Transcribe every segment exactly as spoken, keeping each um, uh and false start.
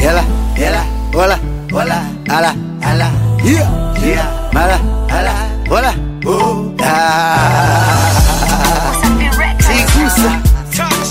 Yala, yala, wala, wala, ala, ala, yeah, yeah, mala, ala, wala, oh, ah. Sigusa, touch,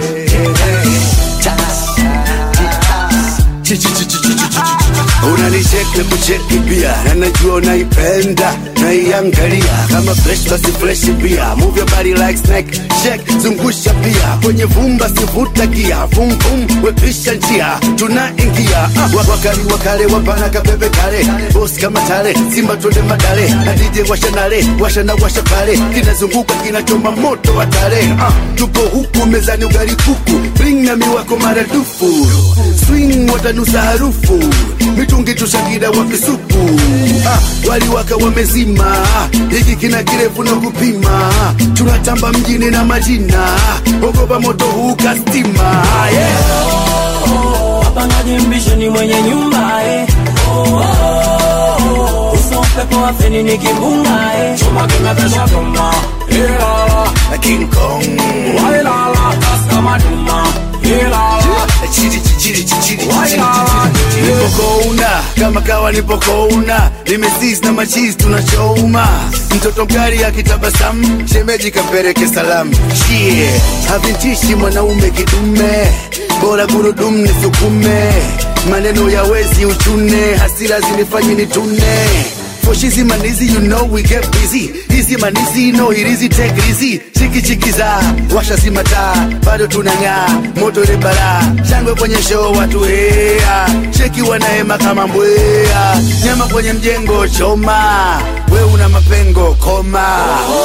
unanicheke kucheki pia, na najua unaipenda naiangalia kama fresh basi fresh pia. Move your body like snake, shake zungusha pia, kwenye vumba sivuta gia, vum vum wepisha njia, tunaingia ah, wakali wakale wapana kabebe kale, boss kama tale, simba twende madale, na D J washa nale, washa na washa pale, kinazunguka kinachoma moto watale ah, tuko huku mezani ugali kuku, bring na miwako maradufu, swing watanusa harufu, mitungi tushakida wakisupu ah, wali waka wamezima, hiki kina kirefu na kupima, tunatamba mjini na majina, ogopa moto huu kastima yeah. Hapa najimbisho ni mwenye nyumba eh. Oh, oh, oh. Uso pepo wa feni ni kimbunga eh. Chuma kimepesha tuma Ilala King Kong Wailala Kaskama tuma Ilala Chiri chiri chiri Wailala Nipokouna kama kawa nipokouna, nimesiz na machiz tunachoma, mtoto mkari akitabasamu, shemeji kapereke salamu shie, havintishi mwanaume kidume, bora gurudumu nisukume, maneno ya wezi uchune, hasira zinifanye nitune. For shizi manizi, you know we get busy. Easy manizi, no it easy, take it easy. Chiki chiki za, washa simata, bado tunanga, moto le bara. Shangwe kwenye show watu hea, cheki wanaema kama mbwea. Nyama kwenye mjengo choma, we una mapengo koma.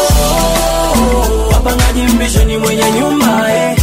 Hapa najimbisho ni mwenye nyumba eh.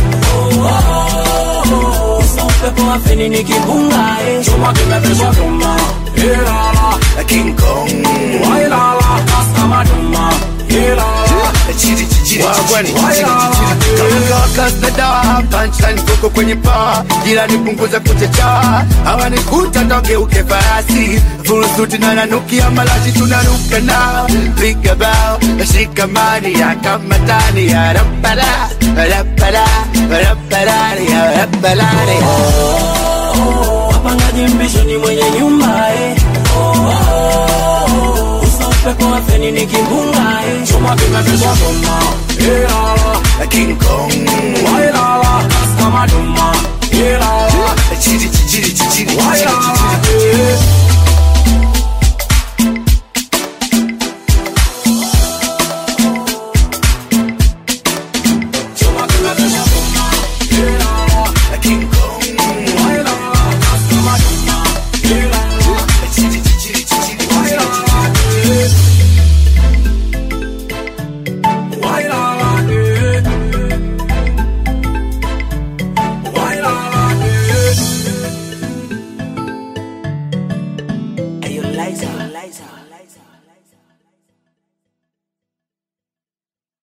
Uso pepo wa feni ni kimbunga eh. Chuma kimepesha tuma Ilala King Kong Wailala Kaskama tuma Ilala Chiri chiri chiri kama kawa kasna dawa, punchline koko kwenye paa, jila nipunguza kuchecha, hawa nikuta toke uke farasi, full suit na nanukia malaji tunaruka na, piga bao, shika mani ya kamatani ya rapara, rapara, rapara, ya rapara. Hapa najimbisho ni mwenye nyumba eh. Uso pepo wa feni ni kimbunga eh. Chuma kimepesha tuma Ilala King Kong Wailala Kaskama tuma Ilala Chiri chiri chiri Wailala Chuma kimepesha tuma Ilala King Kong Wailala Kaskama tuma Ilala Chiri chiri chiri Wailala Wailala Ayo Liza, Liza